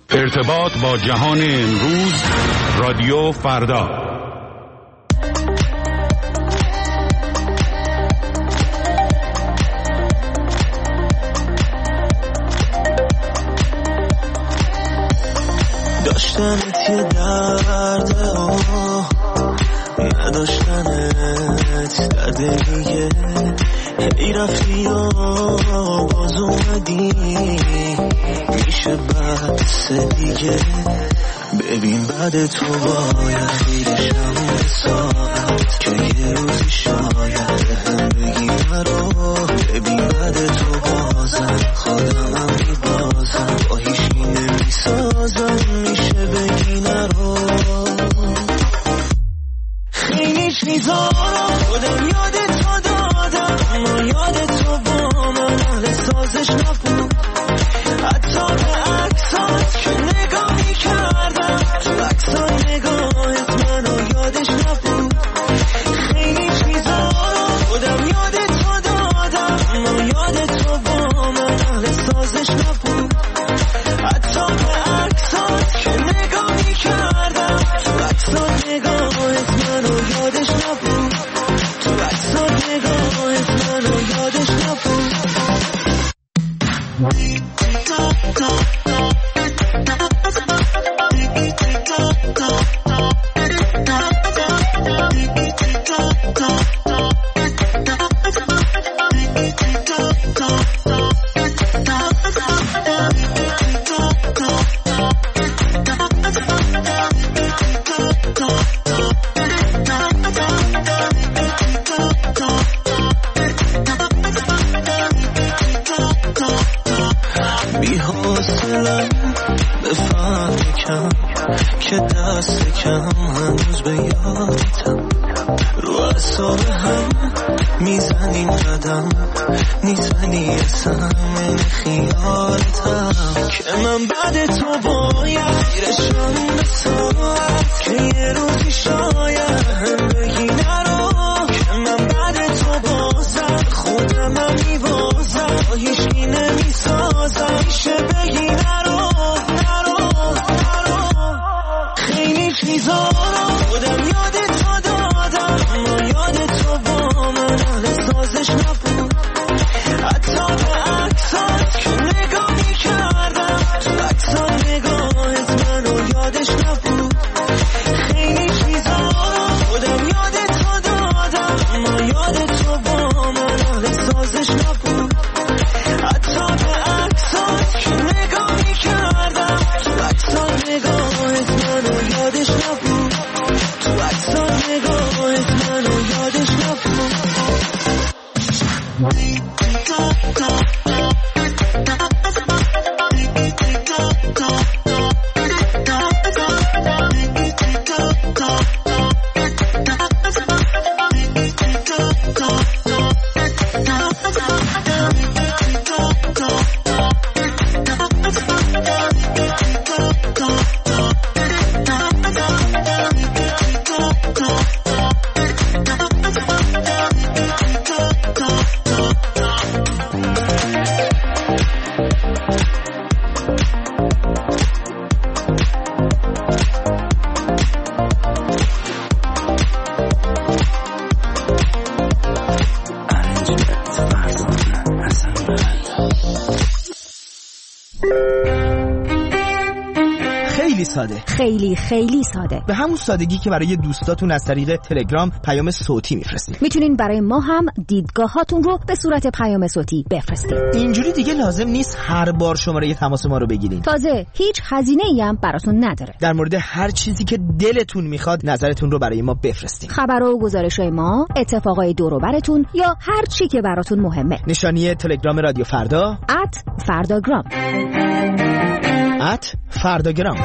ارتباط با جهان امروز، رادیو فردا. داشتنت یه درده نداشتنت درده دیگه، هی رفتی و باز اومدی، میشه بس دیگه. ببین بعد تو باید دیرشم به ساعت که یه روزی شاید هم بگی نرو. ببین بعد تو بازم خودمم میبازم، با هیچی نمیسازم، میشه بگی نرو. خیلی چیزا رو خودم یادت تو دادم، اما یادت تو با من حال سازش نبود. حتی به عکسات که نگاه میکردم، تو عکسات نگاهت منو یادش نبود. خیلی چیزا رو خودم یادت تو دادم، اما یادت تو با من حال سازش نبود. حتی به عکسات که نگاه میکردم، تو عکسات نگاهت منو یادش نبود. تو عکسات نگاهت منو یادش نبود. که دست کم هنوز به یادتم، رو اعصاب هم میزنیم قدم، میزنی اصلا خیالتم، که من بعد تو باید دیرشم به ساعت که یه روزی شاید هم بگی نرو. که من بعد تو بازم خودمم میبازم، با هیچی نمیسازم، میشه بگی نرو. چیزا رو خودم یادت تو دادم، اما یادت تو با من حال سازش نبود. حتی به عکسات که نگاه میکردم، تو عکسات نگاهت منو یادش نبود. خیلی چیزا رو خودم یادت تو دادم، اما یادت تو با من حال سازش نبود. حتی به عکسات که نگاه میکردم، تو عکسات نگاهت منو یادش نبود. تو عکسات نگاهت منو یادش نبود. خیلی ساده. به همون سادگی که برای دوستاتون از طریق تلگرام پیام صوتی میفرستید، میتونین برای ما هم دیدگاهاتون رو به صورت پیام صوتی بفرستید. اینجوری دیگه لازم نیست هر بار شماره تماس ما رو بگیرین. تازه هیچ هزینه‌ای هم براتون نداره. در مورد هر چیزی که دلتون میخواد نظرتون رو برای ما بفرستید. خبر و گزارش‌های ما، اتفاقای دور و براتون یا هر چی که براتون مهمه. نشانی تلگرام رادیو فردا @فرداگرام. @فرداگرام.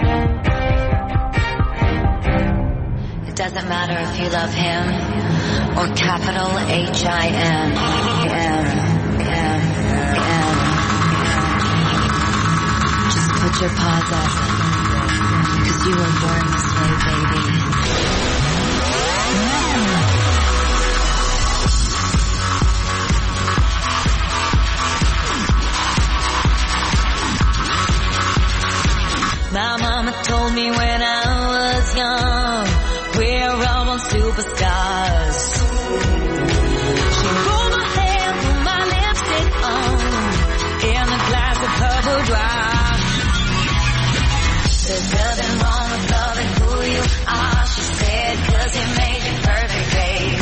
Doesn't matter if you love him or capital H-I-M. Just put your paws up, 'cause you were born this way, baby. me when I was young. We're almost superstars. She rolled my hair, put my lipstick on, in a glass of purple drop. There's nothing wrong with loving who you are, she said, 'cause he made you perfect, babe.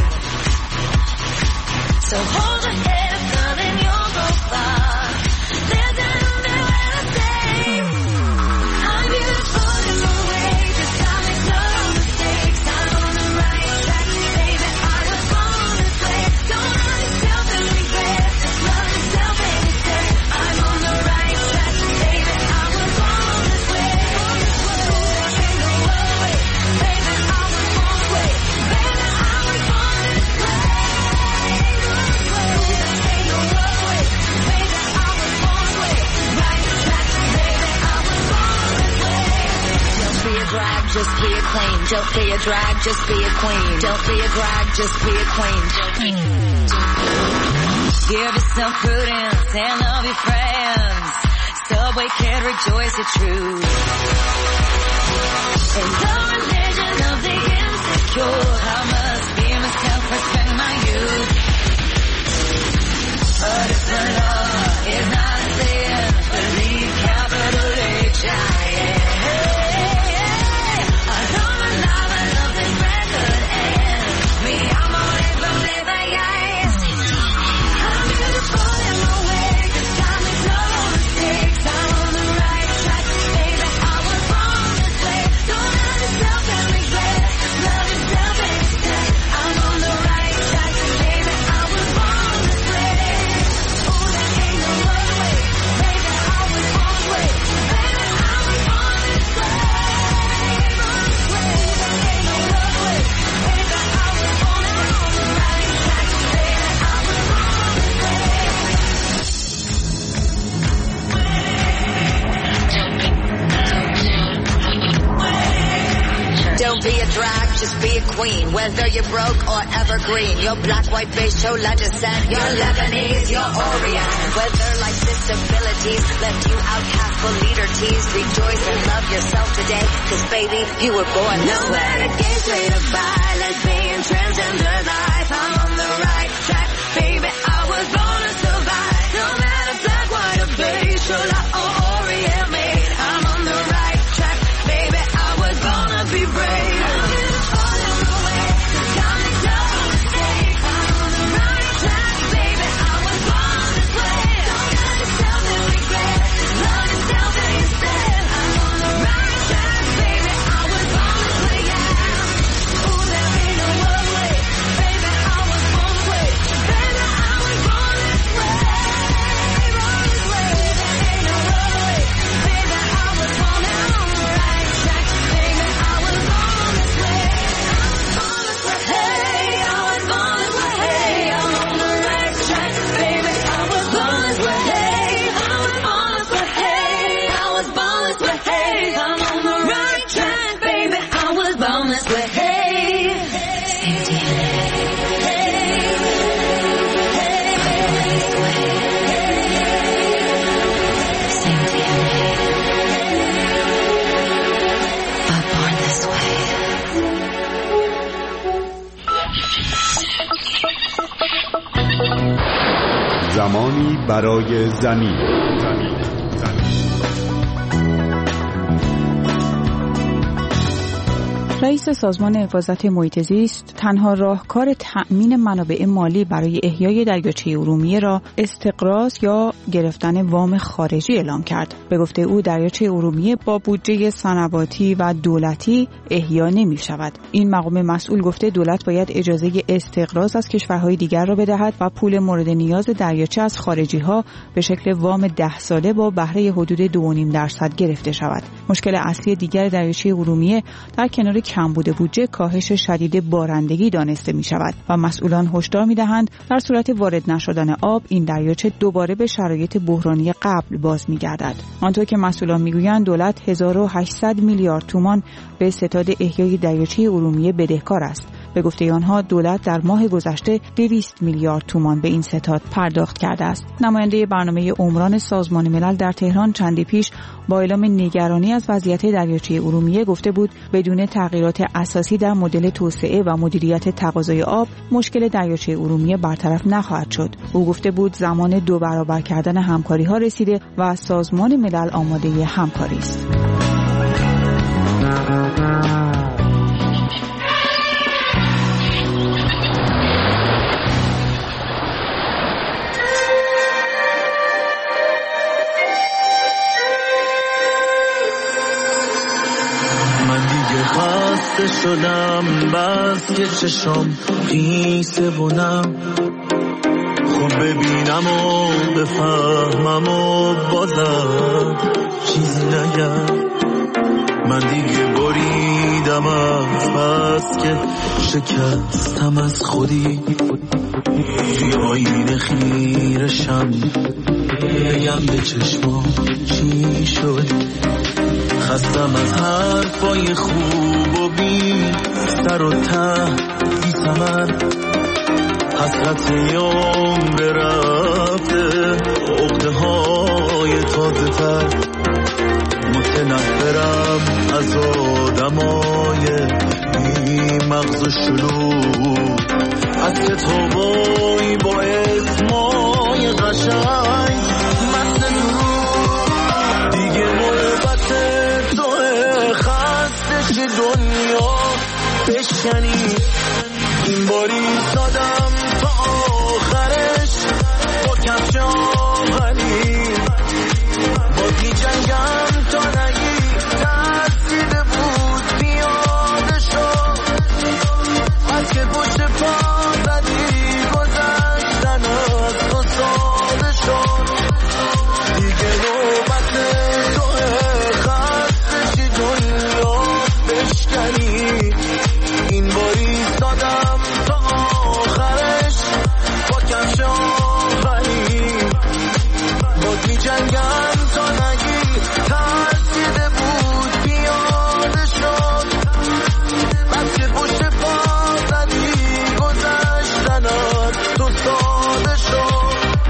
So hold your head, darling, you'll go far. There's nothing when I say I'm beautiful in my way, just I make no mistakes. I'm on the right track, baby, I was born this way. Don't hurt yourself and regret, just love yourself instead. I'm on the right track, baby, I was born this way. Ain't no other way, baby, I was born this way. Baby, I was born this way. Ain't no other way, baby, I was born this way. Right track, baby, I was born this way. Don't be a drag, just be a queen. Don't be a drag, just be a queen. Don't be a drag, just be a queen. Give yourself prudence and love your friends. Subway can rejoice the truth. In the religion of the insecure, I must be myself, respect my youth. But if the love is not a sin, believe capital H-I-M. I don't love I love this record and me, I'm always believe I yes. I'm beautiful in my way, 'cause I make no mistakes. I'm on the right track, baby, I was born this way. Don't hurt yourself and regret, just love yourself instead. I'm on the right track, baby, I was born this way. Oh, there ain't no other way, baby, I was born this way. Baby, I was born this way. There ain't no other way, baby, I was born this way. On the right track, baby, I was born this way. Don't be a drag, just be a queen. Whether you're broke or evergreen, you're black, white, beige, chola descent, you're Lebanese, you're Orient. Whether life's disabilities left you outcast for leader teased, rejoice and love yourself today, 'cause baby, you were born this way. No matter gay, straight or bi, lesbian, transgender life, I'm on the right track, baby, I was born to survive. No matter black, white or beige, chola or Orient made, I'm on the right track, baby, I was born to be brave. I'm beautiful in my way, 'cause I make no mistakes. I'm on the right track, baby, I was born this way. Don't hurt yourself and regret, just love yourself instead. I'm on the right track, baby, I was born this way, yeah. Ooh, there ain't no other way, baby, I was born this way. Baby, I was born this way. Born this way, there ain't no other way, baby, I was born on the right track, baby, I was born this way. Born this way, hey, I was born this way, hey, I'm on the right track, baby, I was born this way, hey, I was born this way, hey, I was born this way, hey, I'm on the right track, baby, I was born this way, hey. Same DNA. Same DNA. But born this way. زمانی برای زمین. رئیس سازمان حفاظت محیط زیست تنها راهکار تأمین منابع مالی برای احیای دریاچه ارومیه را استقراض یا گرفتن وام خارجی اعلام کرد. به گفته او دریاچه ارومیه با بودجه صنواتی و دولتی احیا نمی شود. این مقام مسئول گفته دولت باید اجازه استقراض از کشورهای دیگر را بدهد و پول مورد نیاز دریاچه از خارجی ها به شکل وام 10 ساله با بهره حدود 2.5% گرفته شود. مشکل اصلی دیگر دریاچه ارومیه در کنار کمبود بودجه کاهش شدید بارندگی دانسته می شود و مسئولان هشدار می دهند در صورت وارد نشدن آب این دریاچه دوباره به شرایط بحرانی قبل باز می گردد. آنطور که مسئولان می گویند دولت 1800 میلیارد تومان به ستاد احیای دریاچه ارومیه بدهکار است به گفته آنها دولت در ماه گذشته 200 میلیارد تومان به این ستاد پرداخت کرده است. نماینده برنامه عمران سازمان ملل در تهران چندی پیش با اعلام نگرانی از وضعیت دریاچه ارومیه گفته بود بدون تغییرات اساسی در مدل توسعه و مدیریت تقاضای آب مشکل دریاچه ارومیه برطرف نخواهد شد. او گفته بود زمان 2 برابر کردن همکاری‌ها رسیده و سازمان ملل آماده همکاری است. خسته شدم بس که چشم قیسه بونم خوب ببینم و بفهمم و بازم چیزی نگم من دیگه بریدم از بس که شکستم از خودی یا آینه خیرشم بگم به چشمام چی شد خستم از حرفای خوب و بی سر و ته بی ثمر حسرت یوم برفته عقده های تازه تر متنفرم از آدمای بی مغز و شلوغ از کتابای با اسمای قشنگ مثل نور دیگه نوبت دنیا بشکنی این باری سادم تا آخرش با کفش آهنی با بی جنگم تا نگی ترسیده بود پیاده شد از که پشت پا زدی گذشتن از تو ساده شد دیگه نوبت توه خستشی دنیا بشکنی این باری سادم تا آخرش با کفش آهنی با می جنگم تا نگی ترسیده بود پیاده شد بس که پشت پا زدی گذشتن از تو ساده شد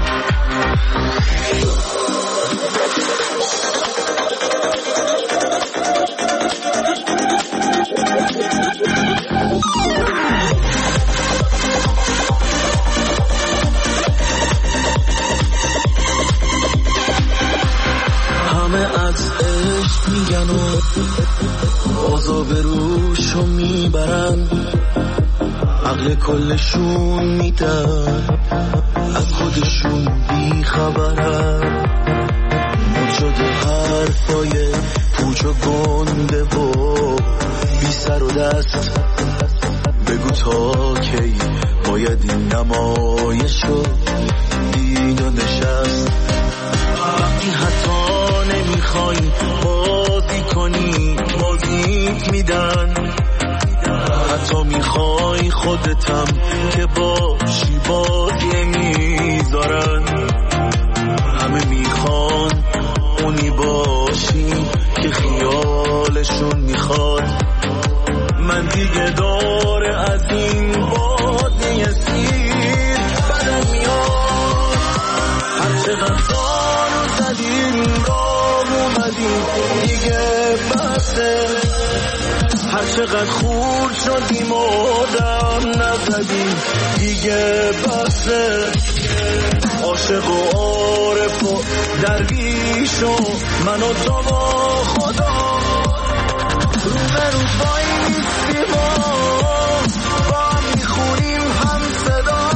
همه از عشق میگن و بازا به روشو میبرن عقل کلشون میدن از خودشون بیخبرن مون شده حرفای پوچ و گنده و بی سر و دست بگو تا کی باید این نمایشو دید و نشست وقتی حتی نمیخوای بازی کنی بازیت میدن حتی میخوای خودتم که باشی بازی میذارن همه میخوان اونی باشی که خیالشون میخواد من دیگه داره از این باده سیر بدم میاد هر چقدر سالو زدیم راه اومدیم دیگه بسته هر چقدر خور شدیم و دم نزدیم دیگه بسته عاشق و عارف و درویش و من و تو با خدا رو به رو بایستیم و با هم میخونیم هم صدا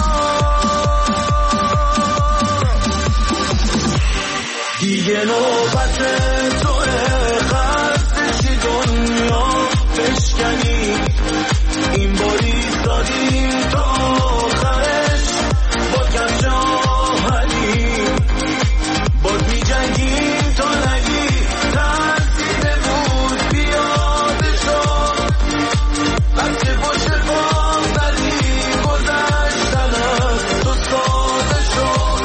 دیگه نوبت توه خستشی دنیا بشکنی این باری دادیم تا آخرش با کفش آهنی باز می جنگیم تا نگی ترسیده بود پیاده شد وقت پشت پا زدی گذشتن از تو ساده شد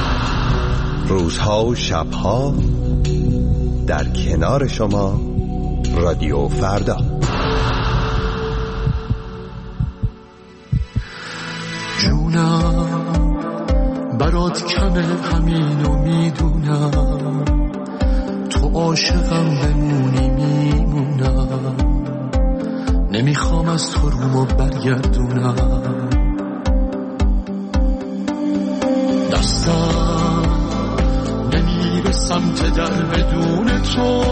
روزها و شبها در کنار شما رادیو فردا. جونم برات کمه همینو میدونم، تو عاشقم بمونی میمونم، نمیخوام از تو رومو برگردونم. دستم نمیره سمت در بدون تو،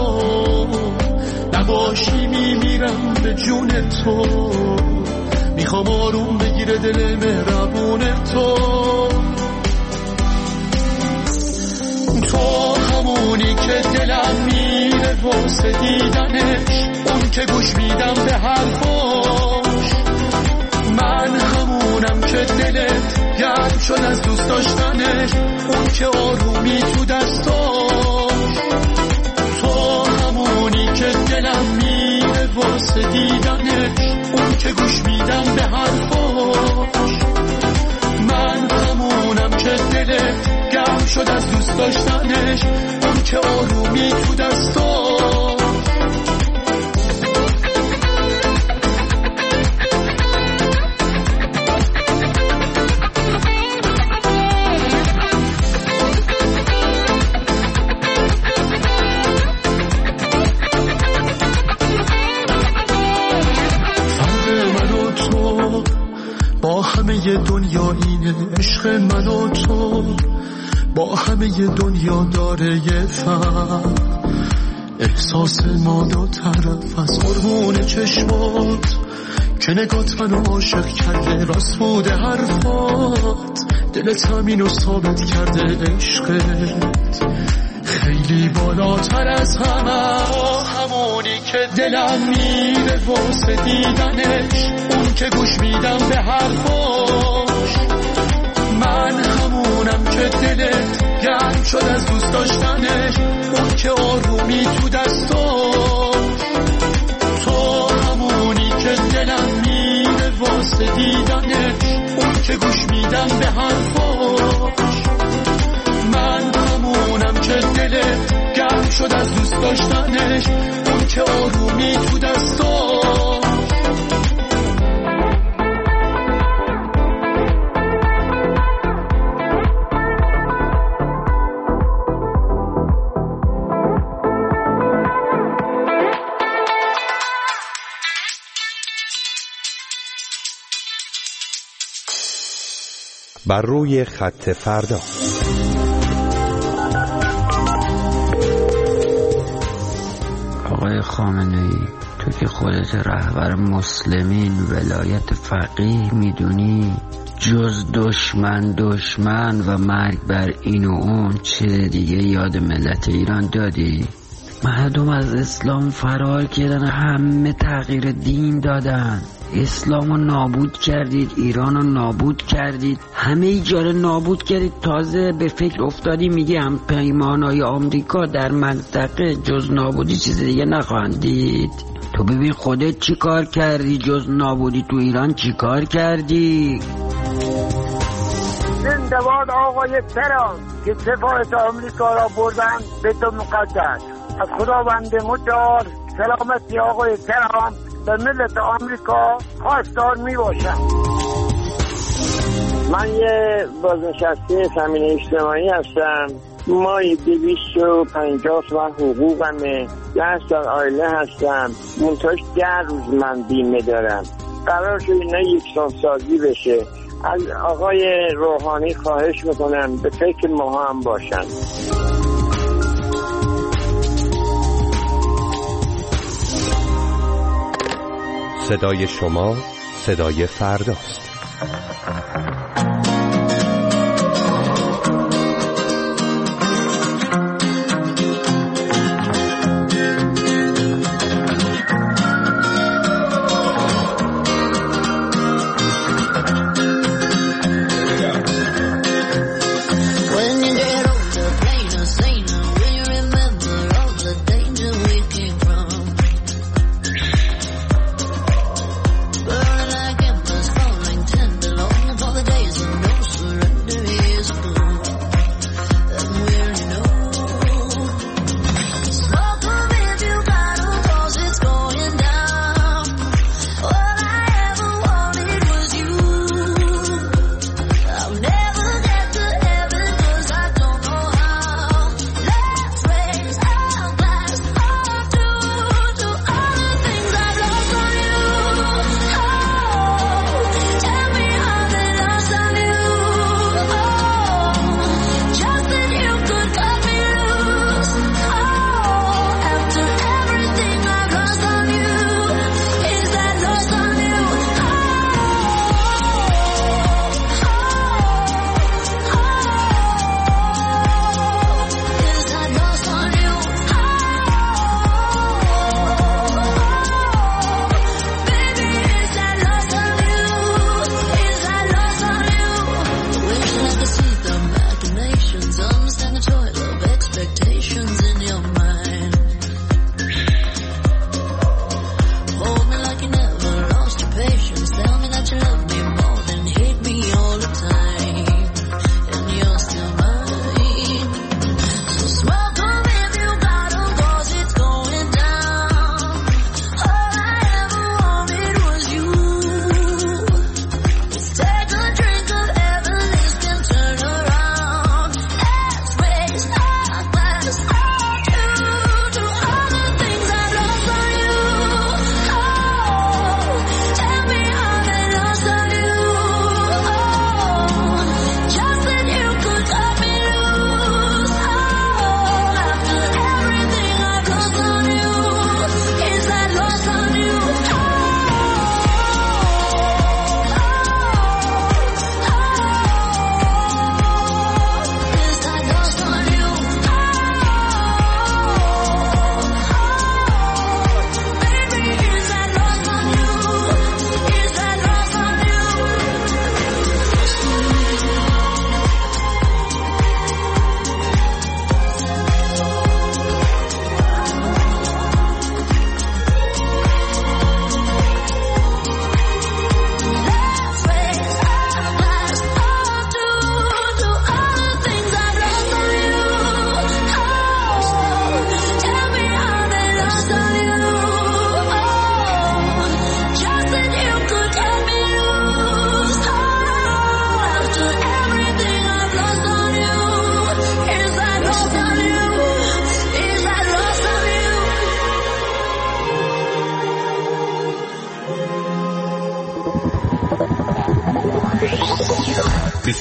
نباشی میمیرم به جون تو، میخوام آروم بگیره دل مهربون تو. تو همونی که دلم میره واسه دیدنش، اون که گوش میدم به حرفاش. من همونم که دلت گرم شد از دوست داشتنش، اون که آرومی تو دستاش. تو همونی که دلم میره واسه دیدنش، اون که گوش میدم به حرفاش. من همونم که دلت گرم شد از دوست داشتنش، اون که آرومی تو دستاش. با همه دنیا اینه، عشق من و تو با همه دنیا داره یه فرق. احساس ما دو طرف از قربون چشمات، که نگات منو عاشق کرده، راست بوده حرفات، دلت همینو ثابت کرده. عشقت خیلی بالاتر از همه، همونی که دلم میره واسه دیدنش، اون که گوش میدم به حرفاش. من همونم که دلت گرم شد از دوست داشتنش، اون که آرومی تو دستاش. تو همونی که دلم میره واسه دیدنش، اون که گوش میدم به حرفاش. من همونم که دلت گرم شد از دوست داشتنش، اون که آرومی تو دستاش. بر روی خط فردا. آقای خامنه‌ای، تو که خودت رهبر مسلمین ولایت فقیه میدونی، جز دشمن و مرگ بر این و اون چه دیگه یاد ملت ایران دادی؟ مردم از اسلام فرار کردن، همه تغییر دین دادن. اسلامو نابود کردید، ایرانو نابود کردید، همه ایجاره نابود کردید. تازه به فکر افتادی میگی هم پیمانای آمریکا در منطقه جز نابودی چیز دیگه نخواهند دید. تو ببین خودت چی کار کردی، جز نابودی تو ایران چی کار کردی؟ زنده باد آقای ترامپ که سفارت آمریکا را بردن به تو مقدس. از خداوند متعال سلامتی آقای ترامپ به ملت آمریکا خواستار می باشم. من یه بازنشسته تامین اجتماعی هستم. مایی 250 و حقوقمه. 10 سال عائله هستم. منتاش 10 روز من بیمه دارم. قرار شد اینا یکسان سازی بشه. از آقای روحانی خواهش میکنم به فکر ما هم باشن. صدای شما صدای فرداست. Burning like embers, falling tender, longing for the days of no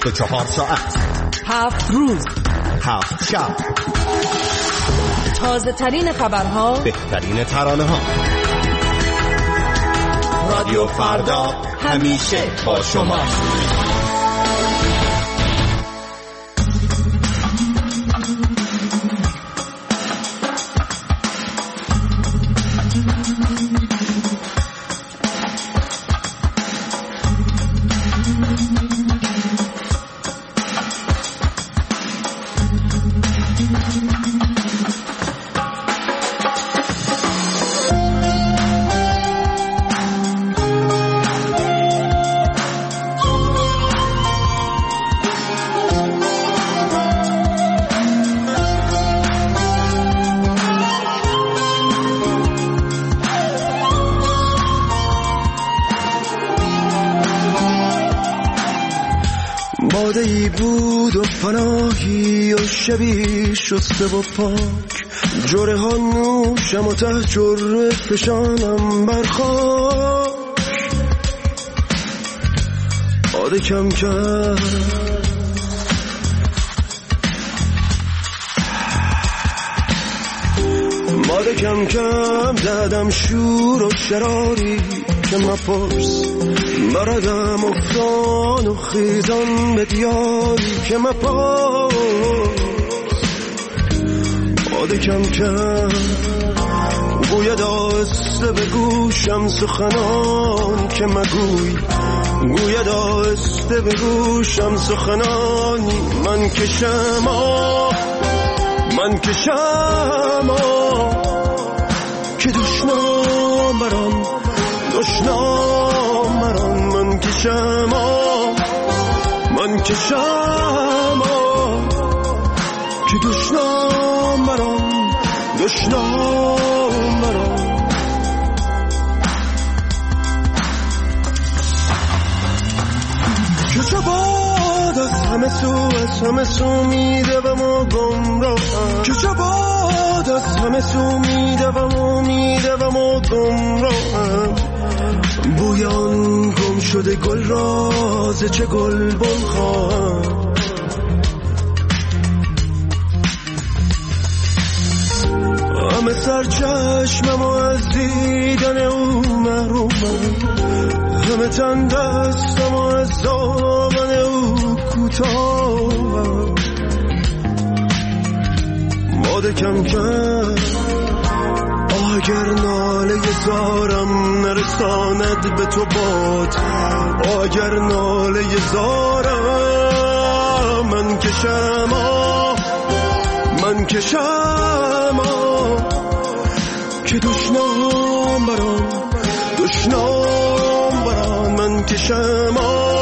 24 ساعت 7 روز 7 شب، تازه ترین خبرها، بهترین ترانه ها. رادیو فردا همیشه با شما. باده‌ای بود و پناهی و شبی شسته و پاک، جره ها نوشم و ته جره فشانم برخاک. باده کم کرد باده کم کم دادم شور و شراری که مپرس بردم افتان و خیزان به دیاری که مپرس. باده کم کم گوید آسته به گوشم سخنان که مگوی، گوید آسته به گوشم سخنانی. من کشم من کشم که دشنام برام دشنام برام. من کشم من کشم که دشنام برام دشنام برام. که چه باد از همه سو میدوم و گمراهم، که چه باد از همه سو میدوم و گمراهم. بویان گم شده گل راز چه گل بن خواهم. همه سر چشمم و از دیدن او محرومم، همه تن دستم و از دامن او کوتاهم. باده کم کم اگر ناله زارم نرساند به تو باد، اگر ناله زارم من کشم من کشم که دشنام برام دشنام برام. من کشم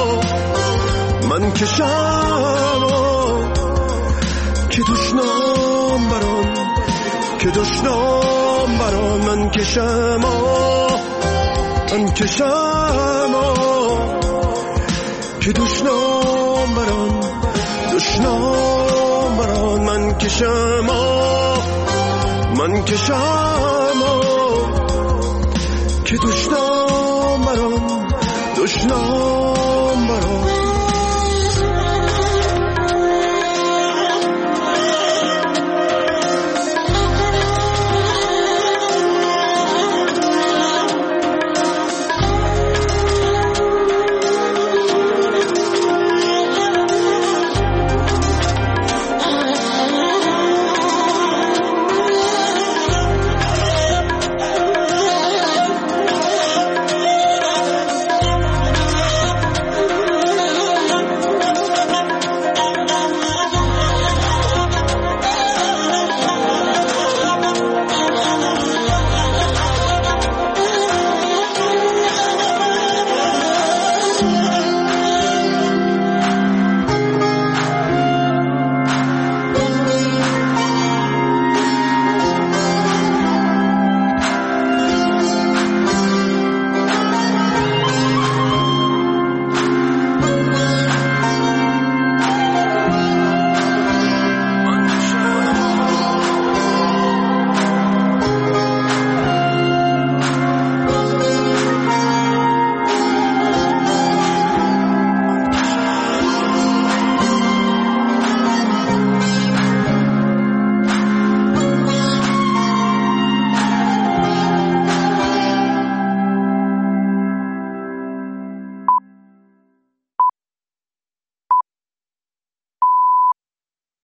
من کشم که دشنام برام که دشنام برام. من کشم من کشم که دشنام برام دشنام برام. من کشم من کشم که دشنام